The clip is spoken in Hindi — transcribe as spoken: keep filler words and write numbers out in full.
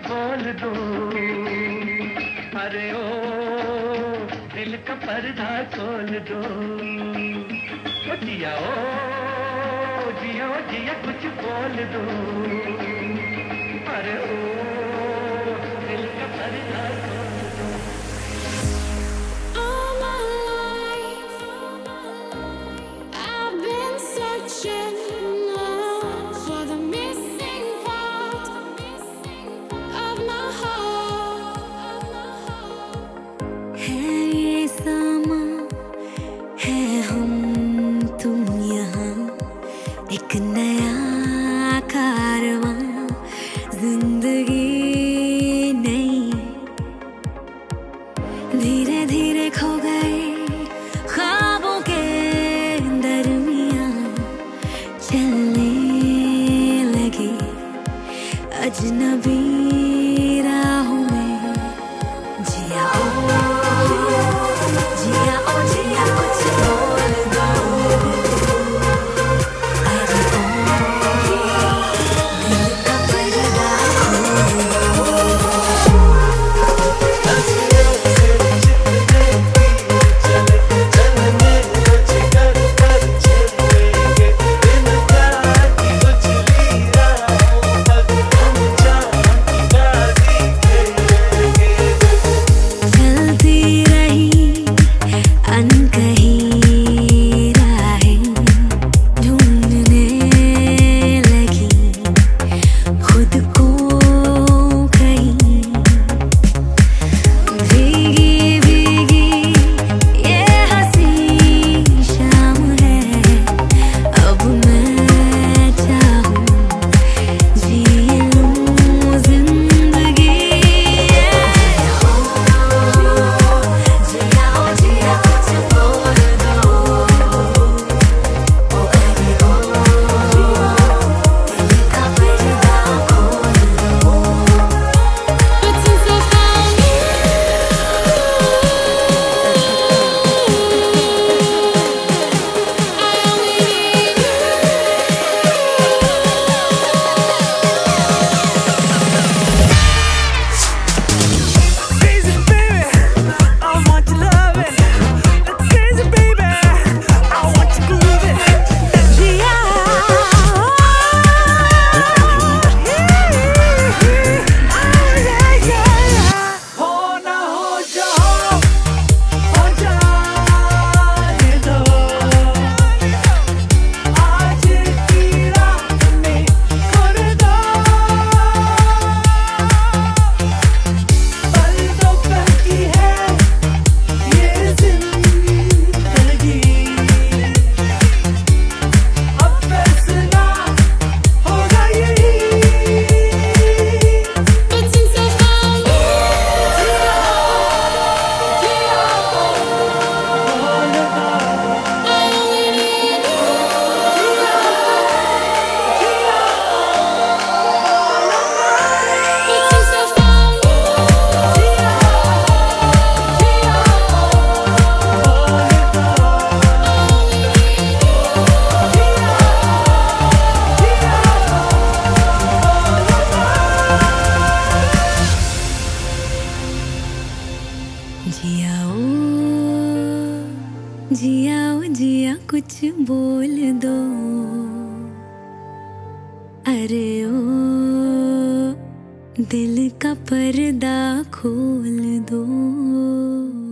बोल दूं। अरे ओ दिल का पर्दा खोल दो। ओ जिया ओ जिया ओ जिया कुछ बोल दूं। अरे ओ दिल का पर्दा खोल दो। All my life I've been searching for the missing part of my heart. है ये समा, है हम तुम यहाँ, एक नया कारवां, जिंदगी नई, धीरे धीरे खो गए ख्वाबों के दरमियां, चलने लगे अजनबी राहों में। जिया ओ जिया ओ जिया कुछ बोल दो। अरे ओ दिल का पर्दा खोल दो। जियाओ जियाओ जिया कुछ बोल दो। अरे ओ दिल का पर्दा खोल दो।